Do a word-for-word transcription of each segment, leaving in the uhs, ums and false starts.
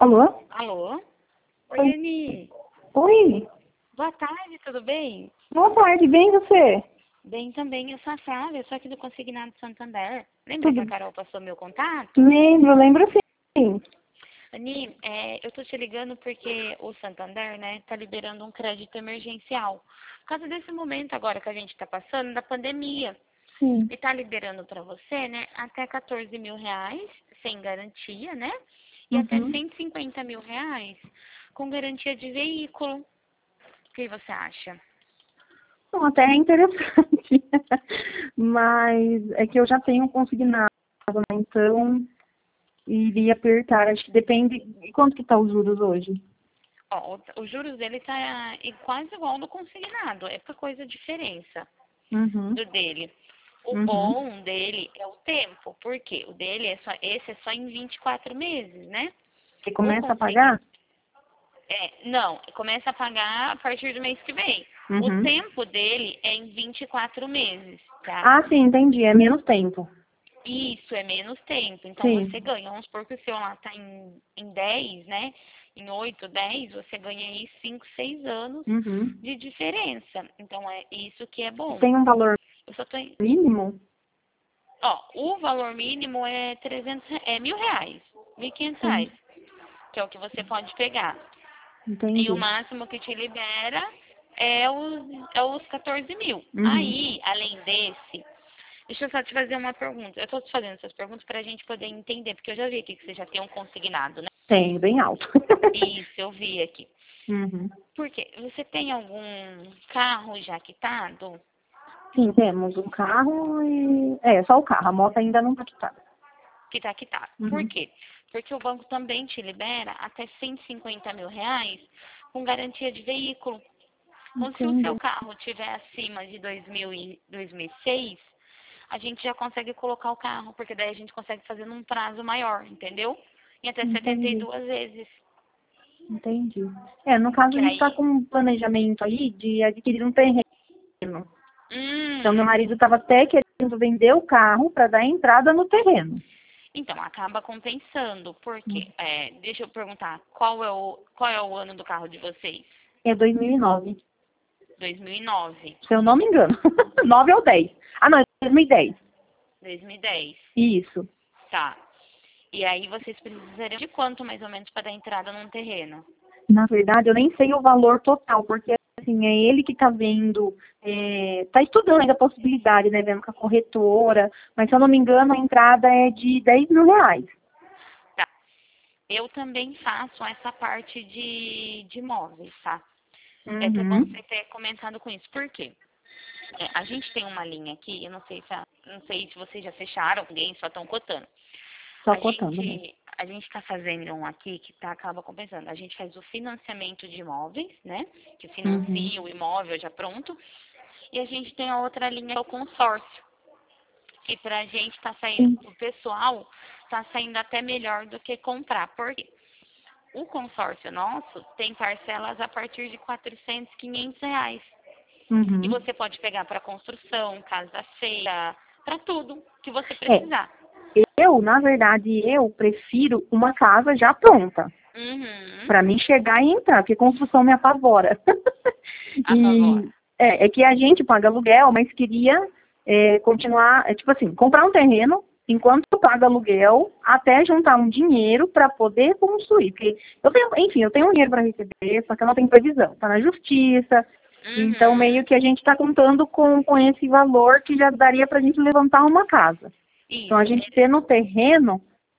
Alô? Alô? Oi, Oi. Ani. Oi. Boa tarde, tudo bem? Boa tarde, bem você? Bem também, eu sou a Flávia, eu sou aqui do Consignado Santander. Lembra que a Tudo Carol passou meu contato? lembro, lembro sim. Ani, é, eu tô te ligando porque o Santander, né, tá liberando um crédito emergencial. Por causa desse momento agora que a gente tá passando, da pandemia. Sim. E tá liberando para você, né, até quatorze mil reais, sem garantia, né? E até Uhum. cento e cinquenta mil reais com garantia de veículo. O que você acha? Bom, até é interessante, mas é que eu já tenho consignado, né? Então iria apertar, acho que depende. E quanto que tá os juros hoje? Ó, o- os juros dele tá i- quase igual ao do consignado. É pouca coisa diferença Uhum. do dele. O Uhum. bom dele é o tempo. Por quê? O dele é só, esse é só em vinte e quatro meses, né? Você O começa a consignado, pagar? é, não, começa a pagar a partir do mês que vem. O Uhum. tempo dele é em vinte e quatro meses, tá? Ah, sim, entendi. É menos tempo. Isso é menos tempo. Então você Sim. ganha. Vamos supor que o seu lá tá em, em dez, né? Em oito, dez, você ganha aí cinco, seis anos Uhum. de diferença. Então é isso que é E bom. tem um valor Eu só tô em... mínimo? Ó, o valor mínimo é trezentos, re- é mil reais, mil e quinhentos Sim, reais, que é o que você pode pegar. E o entendi. máximo que te libera é os, é os quatorze mil. Uhum. Aí, além desse, deixa eu só te fazer uma pergunta. Eu tô te fazendo essas perguntas para a gente poder entender, porque eu já vi aqui que você já tem um consignado, né? Tenho, bem alto. Isso, eu vi aqui. Uhum. Por quê? Você tem algum carro já quitado? Sim, temos um carro e... É, só o carro. A moto ainda não está quitada. Que tá quitado. Por Uhum. quê? Porque o banco também te libera até cento e cinquenta mil reais com garantia de veículo. Então, se o seu Entendi. carro tiver acima de dois mil e dois mil e seis, a gente já consegue colocar o carro, porque daí a gente consegue fazer num prazo maior, entendeu? Em até setenta e Entendi. duas vezes. Entendi. É, no caso, Que a gente está aí... com um planejamento aí de adquirir um terreno. Então, meu Hum, marido estava até querendo vender o carro para dar entrada no terreno. então, acaba compensando. Por Hum. quê? É, deixa eu perguntar, qual é, o, qual é o ano do carro de vocês? É dois mil e nove, dois mil e nove, se eu não me engano. nove ou dez. Ah, não, é dois mil e dez. dois mil e dez. Isso. Tá. E aí vocês precisariam de quanto mais ou menos para dar entrada num terreno? Na verdade, eu nem sei o valor total, porque assim, é ele que está vendo, está estudando ainda a possibilidade, né, vendo com a corretora, mas se eu não me engano, a entrada é de dez mil reais. Tá. Eu também faço essa parte de, de imóveis, tá? É até bom Uhum. você ter comentado com isso. Por quê? É, a gente tem uma linha aqui, eu não sei se, a- não sei se vocês já fecharam, alguém só estão cotando. Só A cotando mesmo. gente a gente está fazendo um aqui que tá, acaba compensando. A gente faz o financiamento de imóveis, né? Que Uhum. financia o imóvel já pronto. E a gente tem a outra linha, que é o consórcio. Que pra gente tá saindo, Sim. o pessoal tá saindo até melhor do que comprar. Porque o consórcio nosso tem parcelas a partir de quatrocentos, quinhentos reais. E Uhum. você pode pegar para construção, casa feia, para tudo que você É, precisar. eu, na verdade, eu prefiro uma casa já pronta, Uhum. para mim chegar e entrar, porque construção me apavora. A favor. E é, é que a gente paga aluguel, mas queria é, continuar, é, tipo assim, comprar um terreno enquanto paga aluguel, até juntar um dinheiro para poder construir. Porque eu tenho, enfim, eu tenho um dinheiro para receber, só que eu não tenho previsão. Está na justiça, então meio Uhum. que a gente está contando com, com esse valor que já daria para a gente levantar uma casa. Então a Isso. gente ter no terreno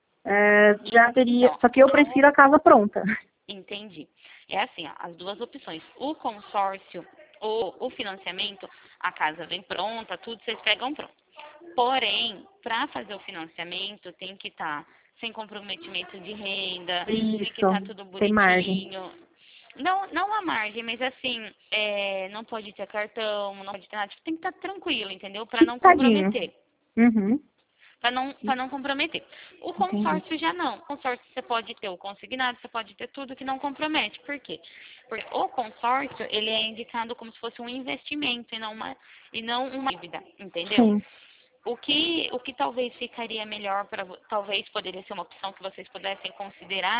é, já teria, Então, só que eu prefiro a casa pronta. entendi. É assim, ó, as duas opções. O consórcio, o, o financiamento, a casa vem pronta, tudo vocês pegam pronto. Porém, para fazer o financiamento, tem que estar sem comprometimento de renda, tem que estar Isso, tudo tem margem. bonitinho. Não, não a margem, mas assim, é, não pode ter cartão, não pode ter nada. Tipo, tem que estar tranquilo, entendeu? Para não Tadinho. comprometer. Uhum, Para não, para não comprometer. O entendi. consórcio já não. O consórcio você pode ter o consignado, você pode ter tudo que não compromete. Por quê? Porque o consórcio, ele é indicado como se fosse um investimento e não uma, e não uma dívida, entendeu? Sim. O que, o que talvez ficaria melhor para talvez poderia ser uma opção que vocês pudessem considerar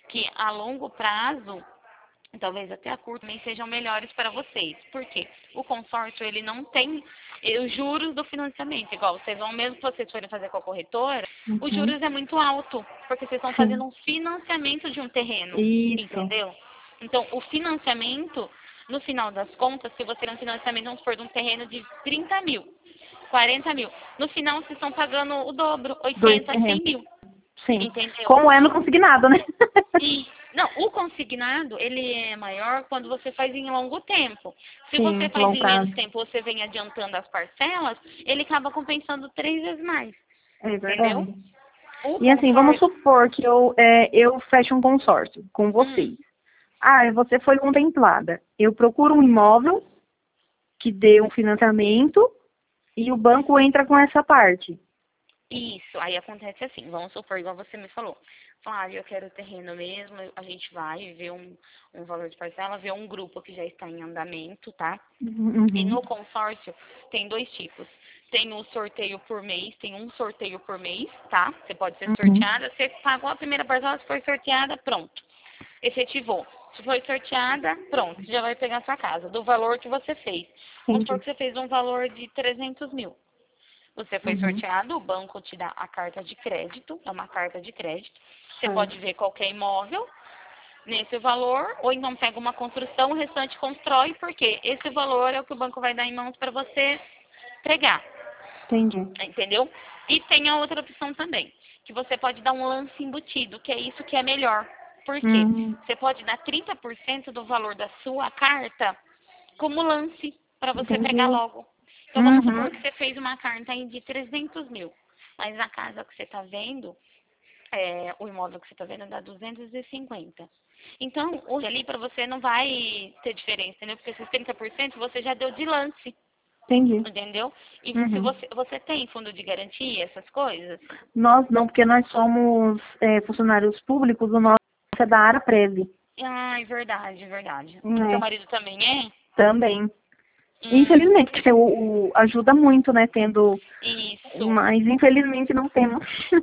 que a longo prazo, talvez até a curto, também sejam melhores para vocês. Por quê? O consórcio, ele não tem os juros do financiamento. Igual, vocês vão, mesmo que vocês forem fazer com a corretora, Uhum. os juros é muito alto, porque vocês estão fazendo um financiamento de um terreno. Isso. Entendeu? Então, o financiamento, no final das contas, se você tem um financiamento, vamos supor, de um terreno de trinta mil, quarenta mil, no final vocês estão pagando o dobro, oitenta, cem mil. Sim. Entendeu? Como é no consignado, né? E, não, o consignado, ele é maior quando você faz em longo tempo. Se Sim, você faz longo em prazo. menos tempo, você vem adiantando as parcelas, ele acaba compensando três vezes mais. É verdade. Entendeu? O E assim, vamos consórcio- supor que eu, é, eu fecho um consórcio com vocês. Hum. Ah, você foi contemplada. Eu procuro um imóvel que dê um financiamento e o banco entra com essa parte. Isso, aí acontece assim, vamos supor, igual você me falou. Flávia, eu quero o terreno mesmo, a gente vai ver um, um valor de parcela, ver um grupo que já está em andamento, tá? Uhum. E no consórcio tem dois tipos. Tem o sorteio por mês, tem um sorteio por mês, tá? Você pode ser Uhum. sorteada, você pagou a primeira parcela, se foi sorteada, pronto. Efetivou. Se foi sorteada, pronto, você já vai pegar a sua casa, do valor que você fez. Vamos supor Entendi. que você fez um valor de trezentos mil. Você foi Uhum. sorteado, o banco te dá a carta de crédito, é uma carta de crédito. Você Ah. pode ver qualquer imóvel nesse valor, ou então pega uma construção, o restante constrói, porque esse valor é o que o banco vai dar em mãos para você pegar, Entendi. entendeu? E tem a outra opção também, que você pode dar um lance embutido, que é isso que é melhor. Por quê? Uhum. Você pode dar trinta por cento do valor da sua carta como lance, para você Entendi. pegar logo. Então, vamos Uhum. supor que você fez uma carta aí de trezentos mil, mas a casa que você está vendo, é, o imóvel que você está vendo dá duzentos e cinquenta. Então, hoje ali para você não vai ter diferença, entendeu? Porque esses trinta por cento você já deu de lance, Entendi. entendeu? E Uhum. se você, você tem fundo de garantia, essas coisas? Nós não, porque nós somos é, funcionários públicos, o nosso é da área Prev. Ai, verdade, verdade. O seu É, marido também é? também. Hum, Infelizmente, porque o, o- ajuda muito, né, tendo, isso. mas infelizmente não temos.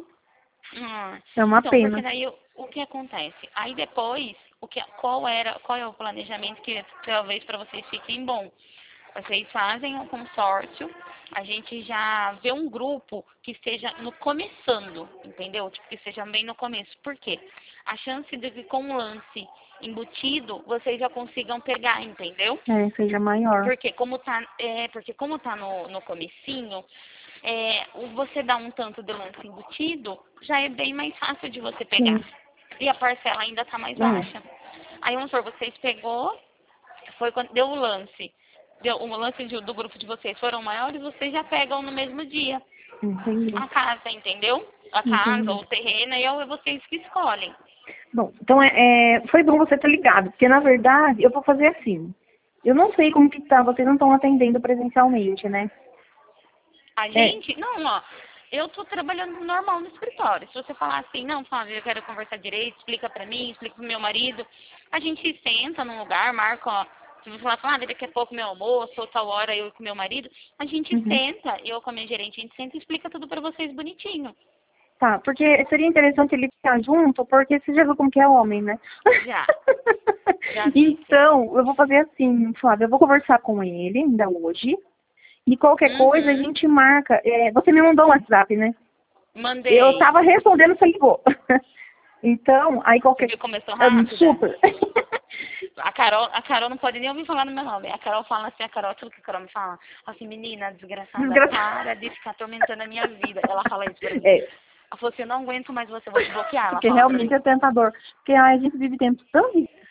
Hum. É uma Então, porque pena. daí o, o que acontece? Aí depois, o que, qual era, qual é o planejamento que talvez para vocês fiquem bom? Vocês fazem um consórcio, a gente já vê um grupo que esteja no começando, entendeu? Tipo, que esteja bem no começo. Por quê? A chance de que com um lance embutido, vocês já consigam pegar, entendeu? É, seja maior. Porque como tá, é, porque como tá no, no comecinho, é, o- você dá um tanto de lance embutido, já é bem mais fácil de você pegar. Sim. E a parcela ainda tá mais É. baixa. Aí vamos supor, vocês pegou, foi quando deu o lance. Deu, o lance de- do grupo de vocês foram maiores, vocês já pegam no mesmo dia Entendi. a casa, entendeu? A casa Entendi. ou o terreno, aí é vocês que escolhem. Bom, então é, é, foi bom você ter ligado, porque na verdade eu vou fazer assim. Eu não sei como que tá, vocês não estão atendendo presencialmente, né? A É. gente, não, ó, eu tô trabalhando normal no escritório. Se você falar assim, não, Flávia, eu quero conversar direito, explica pra mim, explica pro meu marido, a gente senta num lugar, marca, ó, se você falar, Flávia, daqui a pouco meu almoço, ou tal hora eu com meu marido, a gente Uhum. senta, eu com a minha gerente, a gente senta e explica tudo pra vocês bonitinho. Tá, porque seria interessante ele ficar junto, porque você já viu como que é homem, né? Já. Já vi. Então, eu vou fazer assim, Flávia, eu vou conversar com ele ainda hoje. E qualquer coisa a Uhum. gente marca. É, você me mandou um WhatsApp, né? Mandei. Eu tava respondendo, você ligou. Então, aí Você qualquer. viu como eu sou É, rápida? super. A Carol, a Carol não pode nem ouvir falar no meu nome. A Carol fala assim, a Carol, tudo que a Carol me fala, fala assim, menina, desgraçada, Desgraçada. para de ficar atormentando a minha vida. Ela fala isso pra mim. É, Ela falou assim, eu não aguento mais você, eu vou te bloquear. Ela porque fala pra realmente mim. é tentador. Porque ai, a gente vive tempos tão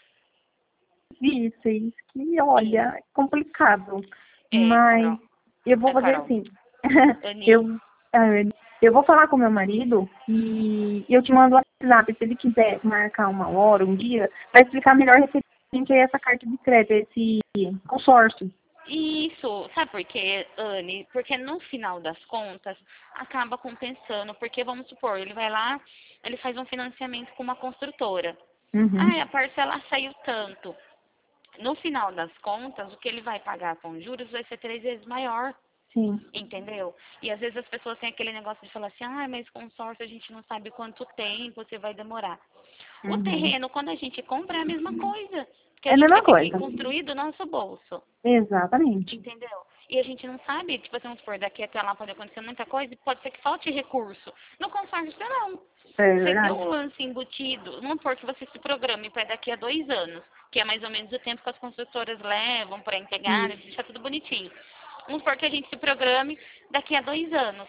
difíceis que, olha, é complicado. É, Mas Carol. eu vou É, fazer Carol. assim. Ani. eu, é, eu vou falar com meu marido e eu te mando o WhatsApp. Se ele quiser marcar uma hora, um dia, vai explicar melhor referente a essa carta de crédito, esse consórcio. Isso, sabe por quê, Anne? Porque no final das contas, acaba compensando. Porque, vamos supor, ele vai lá, ele faz um financiamento com uma construtora. Uhum. Ah, a parcela saiu tanto. No final das contas, o que ele vai pagar com juros vai ser três vezes maior, Sim. entendeu? E às vezes as pessoas têm aquele negócio de falar assim, ah, mas consórcio a gente não sabe quanto tempo você vai demorar. O Uhum. terreno, quando a gente compra, é a mesma coisa. Porque É a a gente mesma vai ter que coisa. construir do nosso bolso. Exatamente. Entendeu? E a gente não sabe, tipo assim, vamos supor, daqui até lá pode acontecer muita coisa e pode ser que falte recurso. No consórcio, não. É Você tem verdade. o lance embutido, vamos supor que você se programe para daqui a dois anos, que é mais ou menos o tempo que as construtoras levam para entregar, Isso. deixar tudo bonitinho. Vamos supor que a gente se programe daqui a dois anos.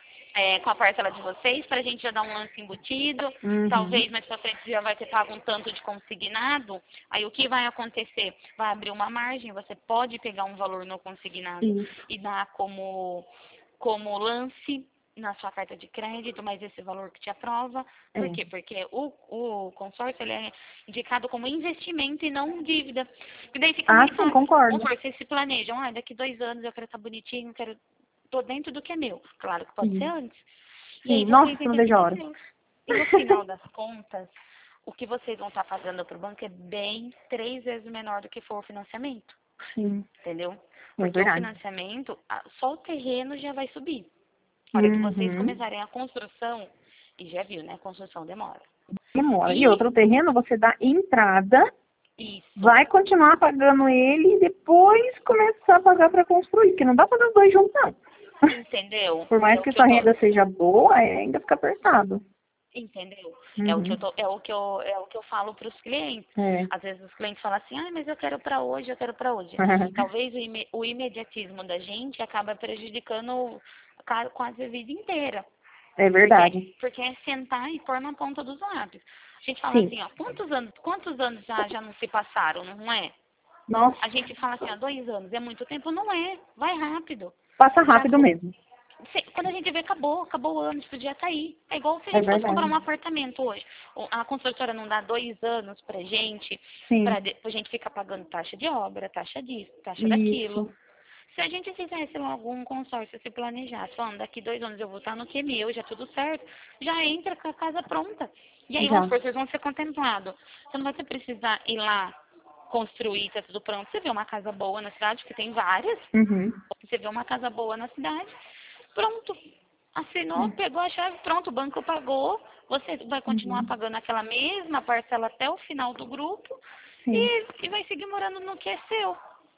É, com a parcela de vocês, para a gente já dar um lance embutido, Uhum. talvez mais pra frente já vai ter pago um tanto de consignado, aí o que vai acontecer? Vai abrir uma margem, você pode pegar um valor no consignado Isso. e dar como, como lance na sua carta de crédito, mas esse valor que te aprova. Por É. quê? Porque o, o consórcio ele é indicado como investimento e não dívida. E daí fica Ah, mais sim, fácil. concordo. Vamos supor, vocês se planejam, ah, daqui dois anos eu quero estar bonitinho, quero tô dentro do que é meu. Claro que pode Sim. ser antes. E Sim. aí Nossa, vocês não entendem vejo que a é hora. seu. E no final das contas, o que vocês vão estar pagando para o banco é bem três vezes menor do que for o financiamento. Sim. Entendeu? É Porque o verdade. financiamento, a- só o terreno já vai subir. A hora que vocês Uhum. começarem a construção, e já viu, né? A construção demora. Demora. E E outro terreno, você dá entrada, isso, vai continuar pagando ele e depois começar a pagar para construir, porque não dá para os dois juntos, não. entendeu? Por mais É o que que eu sua tô. renda seja boa, é, ainda fica apertado. Entendeu? É o que eu Uhum. tô, é o que eu, é o que eu falo para os clientes. É. Às vezes os clientes falam assim, ah, mas eu quero para hoje, eu quero para hoje. Talvez o, ime- o imediatismo da gente acaba prejudicando ca- quase a vida inteira. É Porque, verdade. porque é sentar e pôr na ponta dos lábios. A gente fala Sim. assim, ó, quantos anos, quantos anos já, já não se passaram, não é? Nossa, A gente fala assim, ó, dois anos é muito tempo, não é, vai rápido. passa Já rápido fo- mesmo. Se- Quando a gente vê, acabou, acabou o ano, isso podia estar aí. É igual se a É gente fosse comprar verdade. um apartamento hoje. O- A construtora não dá dois anos pra gente, Sim. pra, de, pra gente ficar pagando taxa de obra, taxa disso, taxa daquilo. Isso. Se a gente fizesse algum consórcio, se planejasse, falando, daqui dois anos eu vou estar no que é meu, já tudo certo, já entra com a casa pronta. E aí, vamos Já. supor, vocês vão ser contemplados. Você não vai ter precisar ir lá construir, tá tudo pronto. Você vê uma casa boa na cidade, que tem várias, Uhum. você vê uma casa boa na cidade, pronto. Assinou, pegou a chave, pronto, o banco pagou. Você vai continuar Uhum. pagando aquela mesma parcela até o final do grupo Sim. e, e vai seguir morando no que é seu.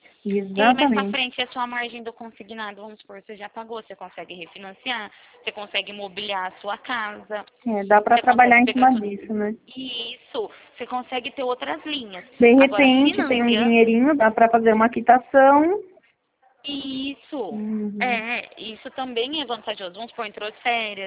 E aí mais pra Exatamente. frente a sua margem do consignado, vamos supor, você já pagou, você consegue refinanciar, você consegue mobiliar a sua casa, É, dá para você trabalhar consegue em pegar cima tudo. disso, né? Isso, você consegue ter outras linhas. De Agora, repente, tem um financiando, dinheirinho, dá para fazer uma quitação. isso, Uhum. é, isso também é vantajoso. Vamos supor, entrou de férias,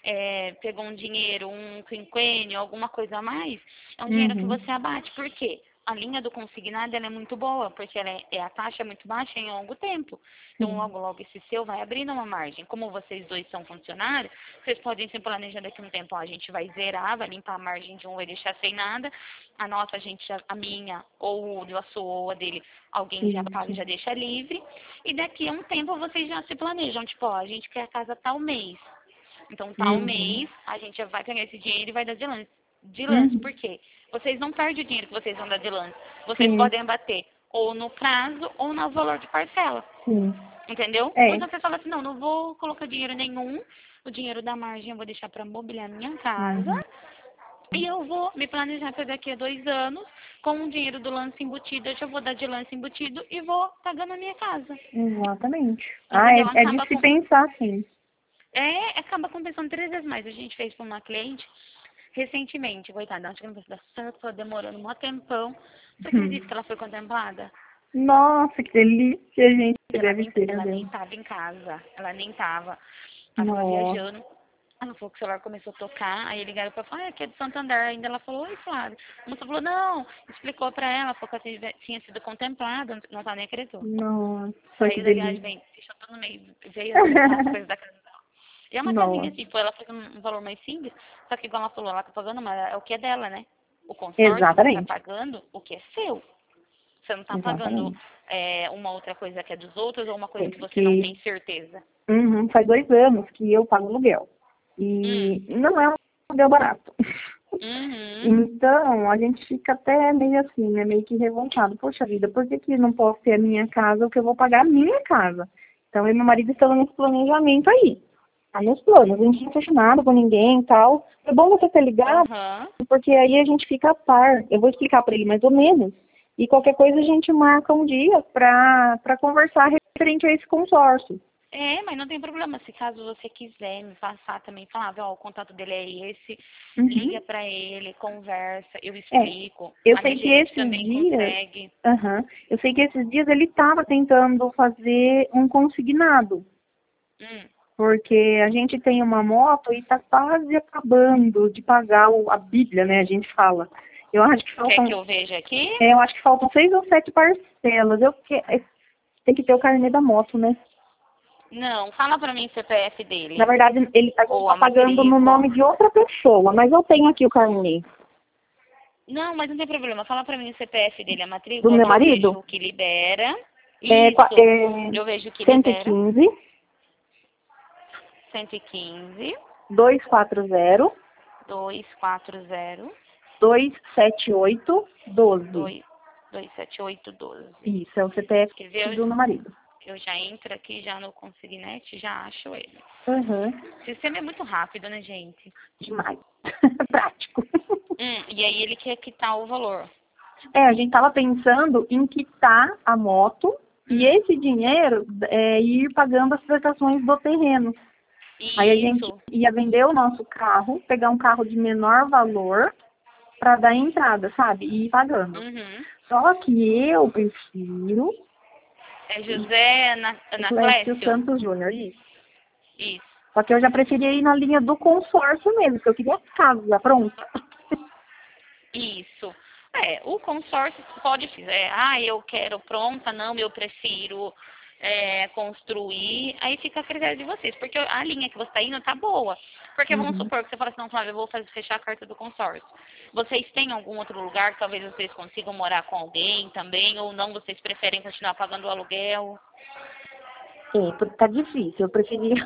é, pegou um dinheiro, um quinquênio, alguma coisa a mais, é um dinheiro que Uhum. você abate. Por quê? A linha do consignado ela é muito boa, porque ela é, é a taxa é muito baixa em longo tempo. Então, Sim. logo, logo, esse seu vai abrindo uma margem. Como vocês dois são funcionários, vocês podem se planejar daqui a um tempo. Ó, a gente vai zerar, vai limpar a margem de um, vai deixar sem nada. A nossa, a gente, já- a minha, ou a sua, ou a dele, alguém já paga, Isso. já deixa livre. E daqui a um tempo vocês já se planejam. Tipo, ó, a gente quer a casa tal mês. Então, tal Uhum. mês, a gente já vai pegar esse dinheiro e vai dar de lance. De lance, Uhum. por quê? Vocês não perdem o dinheiro que vocês vão dar de lance. Vocês Sim. podem abater ou no prazo ou no valor de parcela. Sim. Entendeu? Ou É. então você fala assim, não, não vou colocar dinheiro nenhum. O dinheiro da margem eu vou deixar para mobiliar minha casa. Uhum. E eu vou me planejar para daqui a dois anos, com o dinheiro do lance embutido, eu já vou dar de lance embutido e vou pagando a minha casa. Exatamente. Ah, Entendeu? é, é de Acaba se com. pensar, sim. É, acaba compensando três vezes mais. A gente fez para uma cliente recentemente, coitada, acho que não vai dar certo, foi demorando um tempão. Você acredita que ela foi contemplada? Nossa, que delícia, gente. Ela Deve nem, ser, meu ela nem Deus. estava em casa, ela nem estava. Ela estava Nossa. viajando. Ela falou que o celular começou a tocar, aí ligaram pra ela e falaram, ah, aqui é de Santander. Ainda ela falou, oi, Flávia. A moça falou, não, explicou pra ela, falou que ela tinha sido contemplada, não ela nem acreditou. Nossa, que Saiu da viagem, delícia. bem, fechou tudo no meio, veio levar as coisas da casa dela. E é uma casinha, Nossa. tipo, ela fez um, um valor mais simples, só que igual ela falou, ela tá pagando, mas é o que é dela, né? O consórcio, você tá Exatamente. pagando o que é seu. Você não tá pagando Exatamente. é, uma outra coisa que é dos outros ou uma coisa É que você não tem que certeza. uhum, faz dois anos que eu pago aluguel. Hum. E não é um aluguel barato. Uhum. Então, a gente fica até meio assim, né? Meio que revoltado. Poxa vida, por que, que não posso ter a minha casa, o que eu vou pagar a minha casa? Então, eu e meu marido estamos nesse planejamento aí. Tá nos planos. A gente não fecha nada com ninguém e tal. É bom você ter ligado, Aham. porque aí a gente fica a par. Eu vou explicar pra ele mais ou menos. E qualquer coisa a gente marca um dia pra, pra conversar referente a esse consórcio. É, mas não tem problema. Se caso você quiser me passar também, falar, ó, o contato dele é esse, Uhum. liga pra ele, conversa, eu É, explico. eu A sei minha que gerente esses também dias, consegue. aham, eu sei que esses dias ele estava tentando fazer um consignado, Hum. porque a gente tem uma moto e está quase acabando de pagar o- a Bíblia, né? A gente fala. Eu acho que Quer faltam, que eu veja aqui? é, eu acho que faltam seis ou sete parcelas. Eu que, é, tem que ter o carnê da moto, né? Não, fala pra mim o C P F Na dele. verdade, ele está Ou a pagando no matrícula. nome de outra pessoa, mas eu tenho aqui o carnê Não, mas não tem problema. Fala pra mim o C P F dele, a do matrícula, meu que eu vejo marido. o que libera. É, qua- Isso. é Eu vejo o que cento e libera. quinze, cento e quinze, dois quatro zero, dois quatro zero, dois sete oito, doze. dois dois sete oito doze. Isso, é o C P F Quer ver? do meu marido. Eu já entro aqui já no Consignet, já acho ele. Uhum. O sistema é muito rápido, né, gente? Demais. Prático. Hum, e aí ele quer quitar o valor. É, a gente tava pensando em quitar a moto e Hum, esse dinheiro é, ir pagando as prestações do terreno. Aí a gente isso. ia vender o nosso carro, pegar um carro de menor valor para dar entrada, sabe? E ir pagando. Uhum. Só que eu prefiro É José Ana- Clécio Anaclécio? Santos Júnior, isso. Isso. Só que eu já preferia ir na linha do consórcio mesmo, porque eu queria casa pronta. Isso. É, o consórcio pode fazer. Ah, eu quero pronta, não, eu prefiro é, construir. Aí fica a critério de vocês. Porque a linha que você está indo tá boa. Porque vamos Uhum. supor que você fala assim, não, Flávia, eu vou fazer, fechar a carta do consórcio. Vocês têm algum outro lugar que talvez vocês consigam morar com alguém também? Ou não, vocês preferem continuar pagando o aluguel? É, porque tá difícil. Eu preferia.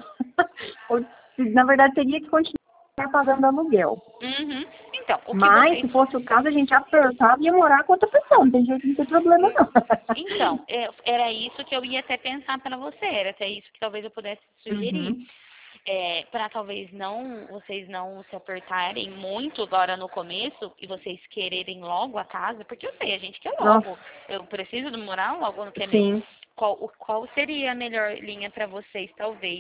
Na verdade, teria que continuar pagando aluguel. Uhum. Então, o que Mas, vocês... se fosse o caso, a gente apertava e ia morar com outra pessoa. Não tem jeito, não tem problema, não. Então, é, era isso que eu ia até pensar para você, era até isso que talvez eu pudesse sugerir. Uhum. É, para talvez não, vocês não se apertarem muito agora no começo e vocês quererem logo a casa, porque eu sei, a gente quer Nossa, logo, eu preciso de morar logo no que é meu. sim. Qual, o- qual seria a melhor linha para vocês, talvez?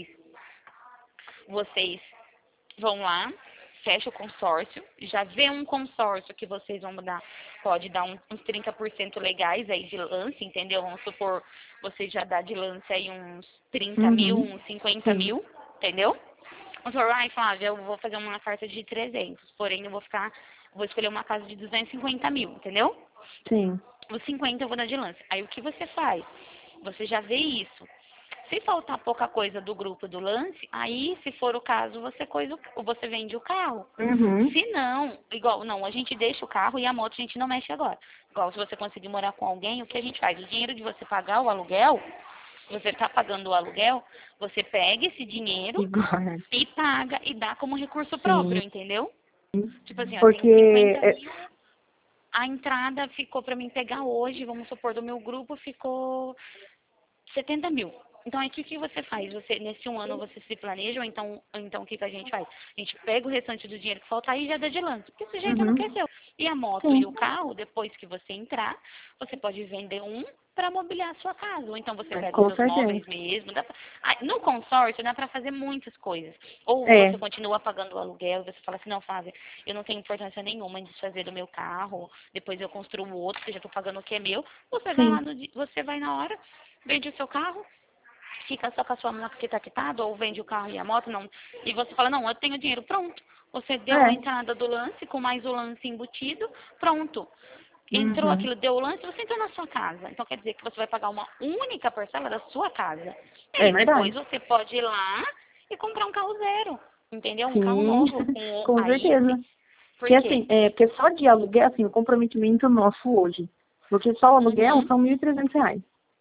Vocês vão lá, fecha o consórcio, já vê um consórcio que vocês vão dar, pode dar um- uns trinta por cento legais aí de lance, entendeu? Vamos supor, vocês já dá de lance aí uns trinta mil, Uhum. uns cinquenta Sim. mil, entendeu? Vamos supor, ai, Flávia, eu vou fazer uma carta de trezentos, porém eu vou ficar, vou escolher uma casa de duzentos e cinquenta mil, entendeu? Sim. Os cinquenta eu vou dar de lance. Aí o que você faz? Você já vê isso. Se faltar pouca coisa do grupo do lance, aí, se for o caso, você, coisa, o- você vende o carro. Uhum. Se não, igual, não, a gente deixa o carro e a moto a gente não mexe agora. Igual, se você conseguir morar com alguém, o que a gente faz? O dinheiro de você pagar o aluguel, você está pagando o aluguel, você pega esse dinheiro Igual. e paga e dá como recurso Sim. próprio, entendeu? Tipo assim, ó, tem Porque. cinquenta é, mil, a entrada ficou para mim pegar hoje, vamos supor, do meu grupo ficou setenta mil. Então, aí o que, que você faz? Você, nesse um ano você se planeja, ou então, ou então o que, que a gente faz? A gente pega o restante do dinheiro que faltar e já dá de lance, porque esse jeito não Uhum. quer seu. E a moto Sim. e o carro, depois que você entrar, você pode vender um para mobiliar a sua casa. Ou então você É, pega os com seus certeza. móveis mesmo. Dá pra... Ah, no consórcio dá para fazer muitas coisas. Ou É. você continua pagando o aluguel e você fala assim, não, Flávia, eu não tenho importância nenhuma em desfazer do meu carro, depois eu construo outro, que eu já estou pagando o que é meu. Você vai lá, Sim. no, di- você vai na hora, vende o seu carro, fica só com a sua moto que está quitada, ou vende o carro e a moto, não. E você fala, não, eu tenho dinheiro, pronto. Você deu a É. entrada do lance, com mais o lance embutido, pronto. Entrou Uhum. aquilo, deu o lance, você entrou na sua casa. Então quer dizer que você vai pagar uma única parcela da sua casa. E É aí depois verdade. você pode ir lá e comprar um carro zero. Entendeu? Um carro Sim. novo. Com, o- Com aí, certeza. se- por Porque quê? assim, é, porque só de aluguel, assim, o comprometimento nosso hoje. Porque só o aluguel Uhum, são mil e trezentos reais.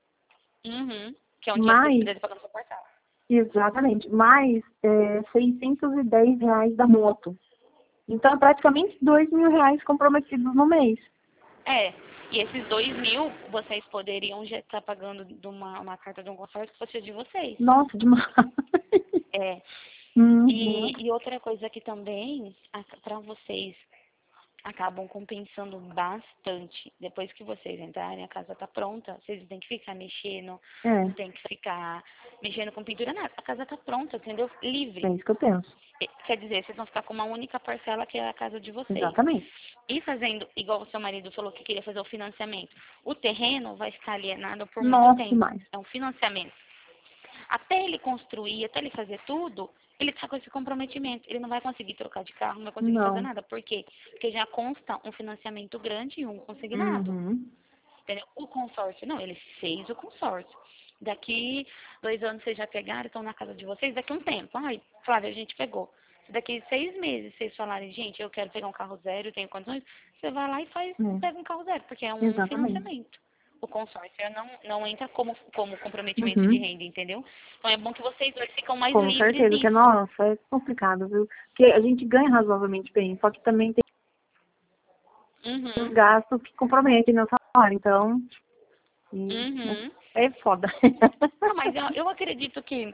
uhum. Que é um dinheiro que você Mais, precisa pagar no seu portal. exatamente, mais é, seiscentos e dez reais da moto. Então, é praticamente dois mil reais comprometidos no mês. É, e esses dois mil vocês poderiam já estar pagando de uma, uma carta de um consórcio que fosse de vocês. Nossa, demais. É, Uhum. E, e outra coisa que também, para vocês, acabam compensando bastante. Depois que vocês entrarem, a casa tá pronta, vocês não tem que ficar mexendo, É, não tem que ficar mexendo com pintura, nada. A casa tá pronta, entendeu? Livre. é isso que eu penso. E- Quer dizer, vocês vão ficar com uma única parcela que é a casa de vocês. Exatamente. E fazendo, igual o seu marido falou que queria fazer o financiamento, o terreno vai ficar alienado por muito Nossa, tempo. demais. É um financiamento. Até ele construir, até ele fazer tudo, ele tá com esse comprometimento. Ele não vai conseguir trocar de carro, não vai conseguir fazer Não. nada. Por quê? Porque já consta um financiamento grande e um consignado. Uhum. Entendeu? O consórcio, não, ele fez o consórcio. Daqui dois anos vocês já pegaram, estão na casa de vocês, daqui um tempo. Ai, Flávia, a gente pegou. Se daqui seis meses vocês falarem, gente, eu quero pegar um carro zero, eu tenho condições, você vai lá e faz, É. pega um carro zero, porque é um Exatamente. financiamento. O consórcio não, não entra como, como comprometimento Uhum. de renda, entendeu? Então é bom que vocês dois ficam mais Com livres certeza, porque, disso. nossa, é complicado, viu? Porque a gente ganha razoavelmente bem, só que também tem os Uhum. gastos que comprometem meu salário, então, e, Uhum. é foda. Não, mas eu, eu acredito que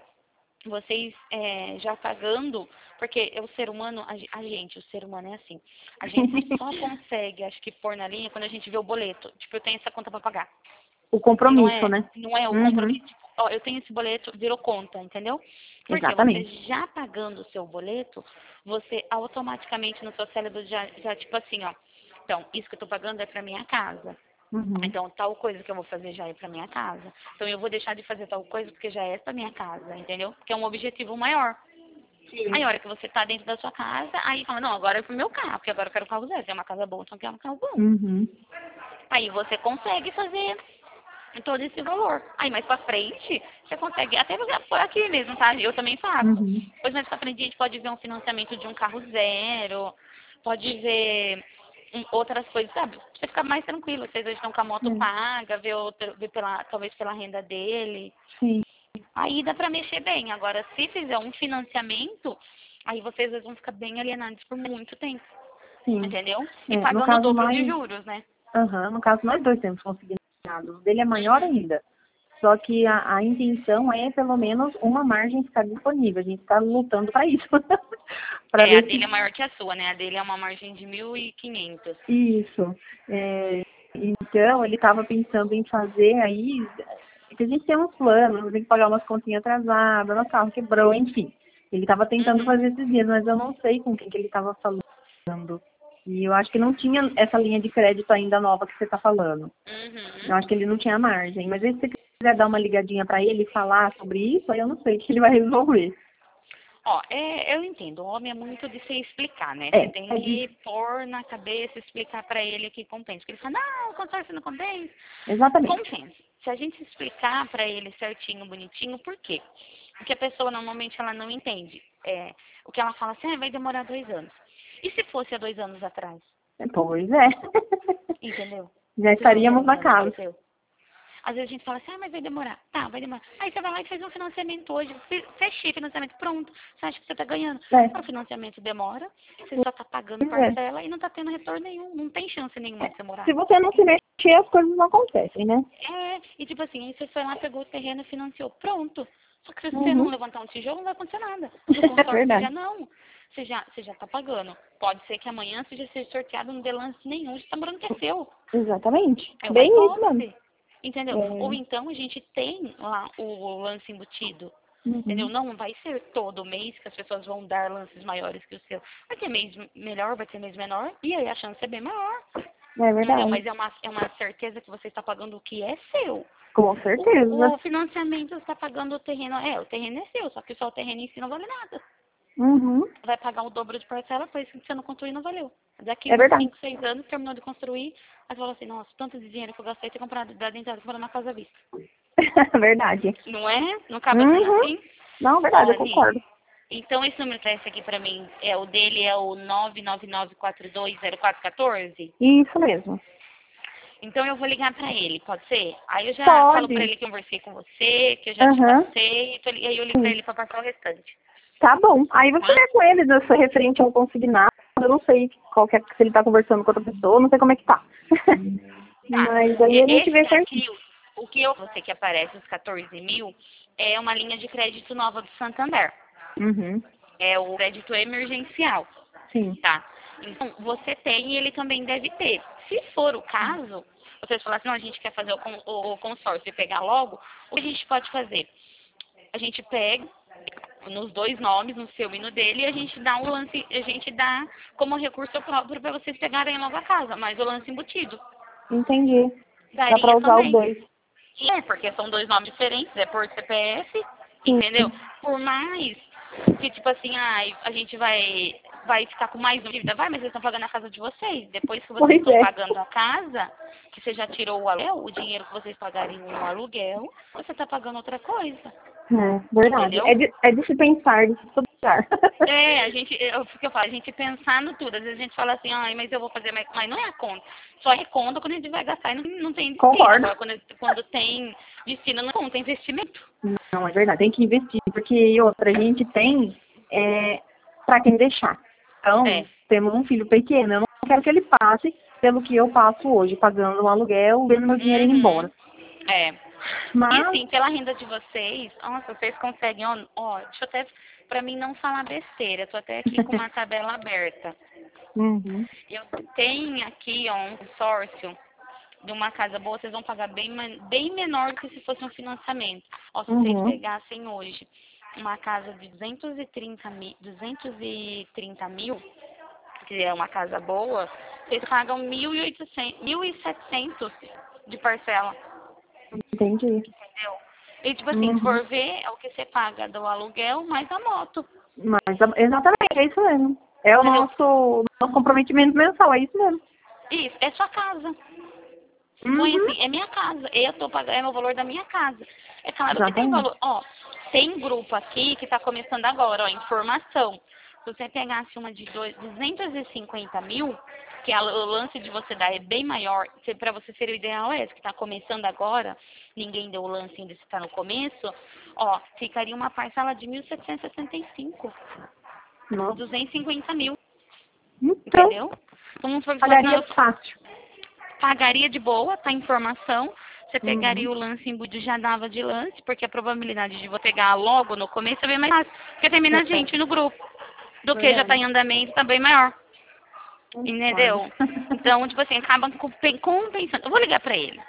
vocês é, já pagando, porque o ser humano, a, ge- a gente, o ser humano é assim, a gente só consegue, acho que pôr na linha quando a gente vê o boleto. Tipo, eu tenho essa conta para pagar. O E não compromisso, é, né? não é o Uhum. compromisso, tipo, ó, eu tenho esse boleto, virou conta, entendeu? Porque você Exatamente. já pagando o seu boleto, você automaticamente no seu cérebro já, já tipo assim, ó, então, isso que eu tô pagando é para minha casa. Uhum. Então, tal coisa que eu vou fazer já é para minha casa. Então, eu vou deixar de fazer tal coisa porque já é para minha casa, entendeu? Porque é um objetivo maior. Aí, a hora que você tá dentro da sua casa, aí fala, não, agora é pro meu carro, porque agora eu quero um carro zero. Se é uma casa boa, então eu quero um carro bom. Uhum. Aí você consegue fazer todo esse valor. Aí, mais pra frente, você consegue, até por aqui mesmo, tá? Eu também faço. Uhum. Depois, mais pra frente, a gente pode ver um financiamento de um carro zero, pode ver hum, outras coisas, sabe? Pra você ficar mais tranquilo. Vocês hoje estão com a moto É. paga, ver, outra, ver pela, talvez pela renda dele. Sim. Aí dá pra mexer bem. Agora, se fizer um financiamento, aí vocês dois vão ficar bem alienados por muito tempo. Sim. Entendeu? E É, no pagando o caso, dobro de nós, juros, né? aham, no caso, nós dois temos consignados. O dele é maior Uhum. ainda. Só que a, a intenção é, pelo menos, uma margem ficar disponível. A gente está lutando para isso. Para É, a ver dele é se... maior que a sua, né? A dele é uma margem de mil e quinhentos. Isso. É, então, ele estava pensando em fazer aí... Que a gente tem uns planos, tem que pagar umas continhas atrasadas, nosso carro quebrou, enfim. Ele estava tentando Uhum. fazer esses dias, mas eu não sei com quem que ele estava falando. E eu acho que não tinha essa linha de crédito ainda nova que você está falando. Uhum. Eu acho que ele não tinha margem. Mas se você quiser dar uma ligadinha para ele e falar sobre isso, aí eu não sei o que ele vai resolver. Ó, é, eu entendo. O homem é muito de se explicar, né? É, Você tem é que de... pôr na cabeça, explicar pra ele que compensa. Porque ele fala, não, o consórcio não compensa. Exatamente. Compensa. Se a gente explicar pra ele certinho, bonitinho, por quê? Porque a pessoa normalmente ela não entende. É, o que ela fala assim, ah, vai demorar dois anos. E se fosse há dois anos atrás? Pois é. Entendeu? Já Se você estaríamos não na casa. aconteceu. Às vezes a gente fala assim, ah, mas vai demorar. Tá, vai demorar. Aí você vai lá e faz um financiamento hoje. Fe- Fechei o financiamento, pronto. Você acha que você tá ganhando. É. O financiamento demora, você só tá pagando Pois é. parcela e não tá tendo retorno nenhum. Não tem chance nenhuma de você morar. Se você não se mexer, as coisas não acontecem, né? É, e tipo assim, aí você foi lá, pegou o terreno e financiou. Pronto. Só que se você Uhum. não levantar um tijolo, não vai acontecer nada. No consórcio Verdade. já não. Você já, você já tá pagando. Pode ser que amanhã seja ser sorteado, não dê lance nenhum. Você tá morando que é seu. Exatamente. É uma Bem isso hipótese. mesmo. Entendeu? É. Ou então a gente tem lá o, o lance embutido. Entendeu? Uhum. Não vai ser todo mês que as pessoas vão dar lances maiores que o seu. Vai ter mês melhor, vai ter mês menor, e aí a chance é bem maior. É Entendeu? verdade. Mas é uma, é uma certeza que você está pagando o que é seu. Com O, certeza. o financiamento você está pagando o terreno. É, o terreno é seu, só que só o terreno em si não vale nada. Uhum. Vai pagar o dobro de parcela, pois se você não construir, não valeu. Daqui É uns verdade. cinco, seis anos, terminou de construir, aí você fala assim, nossa, tanto de dinheiro que eu gastei ter comprado da entrada comprando uma casa à vista. Verdade. Não é? Não acaba sendo Uhum. assim? Não, verdade, eu Olha, concordo. então esse número teste aqui pra mim, é o dele é o nove nove nove quatro dois zero quatro um quatro? Isso mesmo. Então eu vou ligar pra ele, pode ser? Aí eu já falo pra Pode. ele que eu conversei com você, que eu já te Aham. passei, e aí eu ligo pra Sim. ele pra passar o restante. Tá bom. Aí você Tá? vê com ele dessa referente ao consignado. Eu não sei qual que é, se ele tá conversando com outra pessoa, não sei como é que tá. Tá. Mas aí a gente Esse vê certinho. daqui, o que eu você que aparece, os quatorze mil, é uma linha de crédito nova do Santander. Uhum. é o crédito emergencial, Sim. tá? Então, você tem e ele também deve ter. Se for o caso, vocês falarem assim, não, a gente quer fazer o, con- o, o consórcio e pegar logo, o que a gente pode fazer? A gente pega nos dois nomes, no seu e no dele, e a gente dá um lance, a gente dá como recurso próprio para vocês pegarem logo a casa, mas o lance embutido. Entendi. Dá pra Daria usar os também. dois. É, porque são dois nomes diferentes, é por C P F, Sim. entendeu? Por mais que, tipo assim, ai, a gente vai, vai ficar com mais uma dívida, vai, mas eles estão pagando a casa de vocês. Depois que vocês Pois estão é. pagando a casa, que você já tirou o aluguel, o dinheiro que vocês pagarem no aluguel, você está pagando outra coisa. É, verdade. Entendeu? É de, é de se pensar, de se estudar. É, a gente, eu, o que eu falo, a gente pensar no tudo. Às vezes a gente fala assim, ai, mas eu vou fazer, mas, mas não é a conta. Só é conta quando a gente vai gastar e não, não tem destino. Concordo. Agora, quando, quando tem destino, não é conta, é investimento. Não, é verdade. Tem que investir, porque outra, a gente tem é, pra quem deixar. Então, É. temos um filho pequeno, eu não quero que ele passe pelo que eu passo hoje, pagando um aluguel, vendo meu dinheiro indo Uhum. embora. É. E Mas, assim, pela renda de vocês, nossa, vocês conseguem, ó, ó, deixa eu até, pra mim não falar besteira, eu tô até aqui com uma tabela aberta. uhum, Eu tenho aqui, ó, um consórcio de uma casa boa, vocês vão pagar bem, men- bem menor do que se fosse um financiamento. Ó, se vocês uhum, pegassem hoje uma casa de duzentos e trinta mil, duzentos e trinta mil, que é uma casa boa, vocês pagam mil e oitocentos, mil e setecentos de parcela. entendi. Entendeu? E tipo assim, se Uhum. for ver, é o que você paga do aluguel mais a moto. Mas, exatamente, é isso mesmo. É o Entendeu? nosso, nosso comprometimento mensal, é isso mesmo. Isso, é sua casa. Uhum. Põe assim, é minha casa. Eu tô pagando, é o valor da minha casa. É claro que tem Exatamente. valor. Ó, tem grupo aqui que tá começando agora, ó, informação. Se você pegasse uma de dois- duzentos e cinquenta mil, que a- o lance de você dar é bem maior, se- pra você ser o ideal é esse, que tá começando agora, ninguém deu o lance ainda se tá no começo, ó, ficaria uma parcela de mil setecentos e sessenta e cinco. Nossa. duzentos e cinquenta mil, Então, entendeu? Então, vamos supor que você fala assim, pagaria não, eu fácil. pagaria de boa, tá informação, você pegaria Uhum. o lance embutido, já dava de lance, porque a probabilidade de você pegar logo no começo é bem mais fácil, porque tem menos gente no grupo, do que já tá em andamento, tá bem maior, entendeu? Então, tipo assim, acaba compen- compensando. Eu vou ligar pra ele,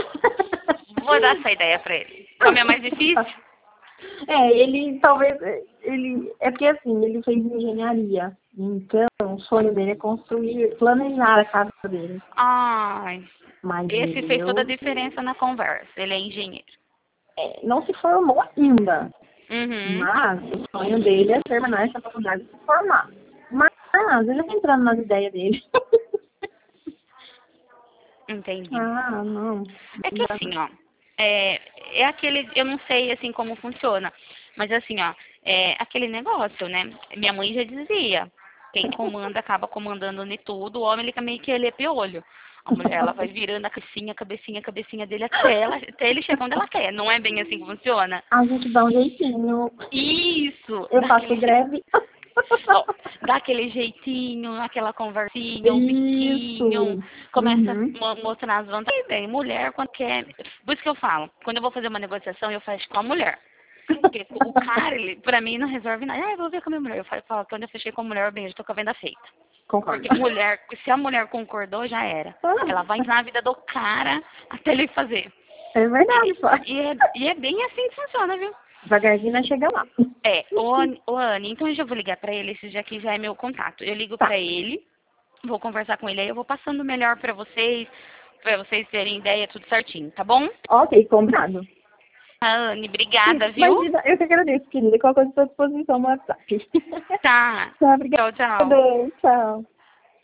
vou dar essa ideia pra ele. Como é mais difícil? É, ele talvez, ele, é porque assim, ele fez engenharia, então o sonho dele é construir, planejar a casa dele. Ai, Mas esse fez eu, toda a diferença na conversa, ele é engenheiro. é, não se formou ainda, Uhum, mas o sonho dele é terminar essa faculdade e se formar. Mas ele já tá entrando nas ideias dele. entendi. Ah, não. É que assim, ó, é, é aquele, eu não sei assim como funciona, mas assim, ó, é aquele negócio, né? Minha mãe já dizia, quem comanda acaba comandando em tudo, o homem ele meio que ele é piolho. A mulher ela vai virando a cabecinha, a cabecinha, a cabecinha dele até, ela, até ele chegar onde ela quer. Não é bem assim que funciona? A gente dá um jeitinho. Isso! Eu dá faço aquele greve. Ó, dá aquele jeitinho, aquela conversinha, um Isso. biquinho, começa Uhum. a mo- mostrar as vantagens. Bem, mulher, quando quer. Por isso que eu falo, quando eu vou fazer uma negociação, eu faço com a mulher. Porque o cara, ele, pra mim, não resolve nada. Ah, eu vou ver com a minha mulher. Eu falo, falo, quando eu fechei com a mulher, bem, eu já tô com a venda feita. Concordo. Porque mulher, se a mulher concordou, já era. Ela vai entrar na vida do cara até ele fazer. É verdade, pô. E é, e é bem assim que funciona, viu? Devagarzinho nós chega lá. É, o, An- o Anne, então eu já vou ligar pra ele, esse já aqui já é meu contato. Eu ligo Tá. pra ele, vou conversar com ele, aí eu vou passando melhor pra vocês, pra vocês terem ideia, tudo certinho, tá bom? Ok, combinado. Anne, obrigada, viu? Imagina, eu que agradeço, querida. Qualquer coisa à sua disposição no WhatsApp. Tá. Tá, obrigada. Tchau, tchau. Tchau.